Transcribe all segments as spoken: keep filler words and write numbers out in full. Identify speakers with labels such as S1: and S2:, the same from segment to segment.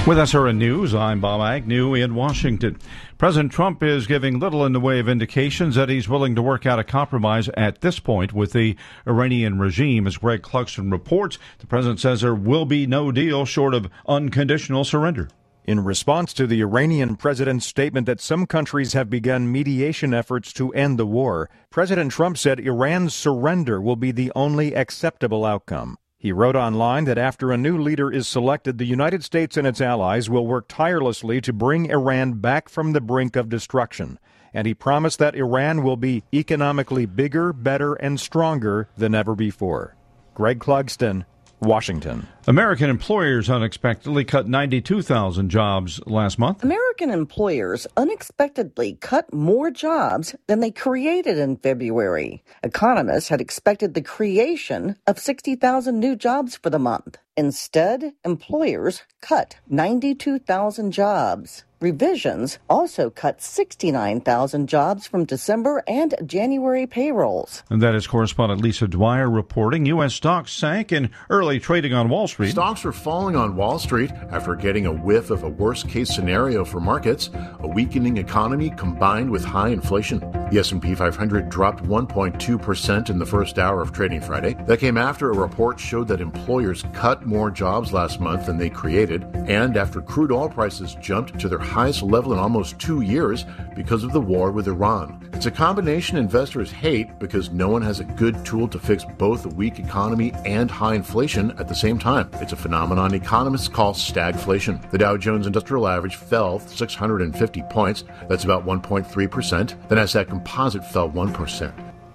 S1: With S R N News, I'm Bob Agnew in Washington. President Trump is giving little in the way of indications that he's willing to work out a compromise at this point with the Iranian regime. As Greg Clugston reports, the president says there will be no deal short of unconditional surrender.
S2: In response to the Iranian president's statement that some countries have begun mediation efforts to end the war, President Trump said Iran's surrender will be the only acceptable outcome. He wrote online that after a new leader is selected, the United States and its allies will work tirelessly to bring Iran back from the brink of destruction. And he promised that Iran will be economically bigger, better, and stronger than ever before. Greg Clugston, Washington.
S1: American employers unexpectedly cut ninety-two thousand jobs last month.
S3: American employers unexpectedly cut more jobs than they created in February. Economists had expected the creation of sixty thousand new jobs for the month. Instead, employers cut ninety-two thousand jobs. Revisions also cut sixty-nine thousand jobs from December and January payrolls.
S1: And that is correspondent Lisa Dwyer reporting. U S stocks sank in early trading on Wall Street.
S4: Stocks were falling on Wall Street after getting a whiff of a worst-case scenario for markets, a weakening economy combined with high inflation. The S and P five hundred dropped one point two percent in the first hour of trading Friday. That came after a report showed that employers cut more jobs last month than they created, and after crude oil prices jumped to their highest level in almost two years because of the war with Iran. It's a combination investors hate because no one has a good tool to fix both a weak economy and high inflation at the same time. It's a phenomenon economists call stagflation. The Dow Jones Industrial Average fell six hundred fifty points. That's about one point three percent. The Nasdaq Composite fell one percent.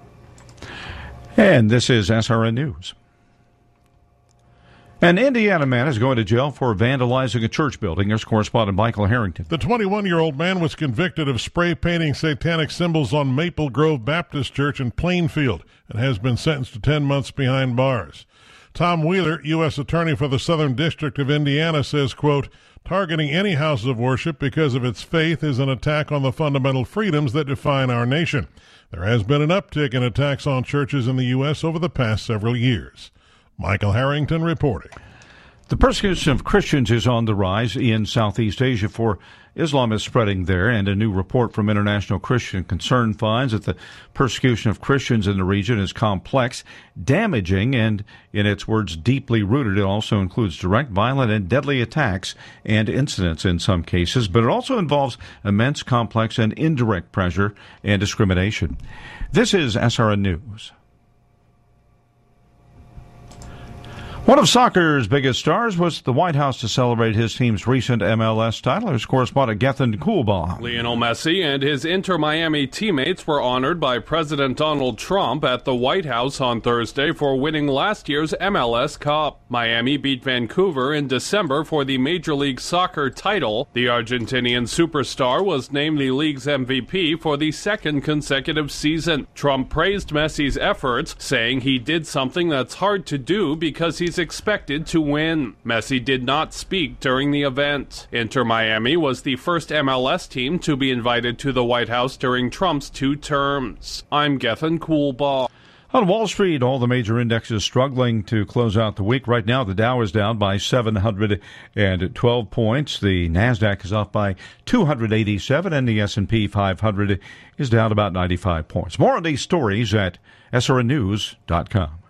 S1: And this is S R N News. An Indiana man is going to jail for vandalizing a church building. Here's correspondent Michael Harrington.
S5: The twenty-one-year-old man was convicted of spray painting satanic symbols on Maple Grove Baptist Church in Plainfield and has been sentenced to ten months behind bars. Tom Wheeler, U S Attorney for the Southern District of Indiana, says, quote, targeting any house of worship because of its faith is an attack on the fundamental freedoms that define our nation. There has been an uptick in attacks on churches in the U S over the past several years. Michael Harrington reporting.
S1: The persecution of Christians is on the rise in Southeast Asia, for Islam is spreading there, and a new report from International Christian Concern finds that the persecution of Christians in the region is complex, damaging, and, in its words, deeply rooted. It also includes direct, violent, and deadly attacks and incidents in some cases, but it also involves immense, complex, and indirect pressure and discrimination. This is S R N News. One of soccer's biggest stars was at the White House to celebrate his team's recent M L S title. Here's correspondent Gethin Coolbaugh.
S6: Lionel Messi and his Inter Miami teammates were honored by President Donald Trump at the White House on Thursday for winning last year's M L S Cup. Miami beat Vancouver in December for the Major League Soccer title. The Argentinian superstar was named the league's M V P for the second consecutive season. Trump praised Messi's efforts, saying he did something that's hard to do because he's expected to win. Messi did not speak during the event. Inter Miami was the first M L S team to be invited to the White House during Trump's two terms. I'm Gethin Coolbaugh.
S1: On Wall Street, all the major indexes struggling to close out the week. Right now, the Dow is down by seven hundred twelve points. The Nasdaq is off by two hundred eighty-seven, and the S and P five hundred is down about ninety-five points. More on these stories at S R N news dot com.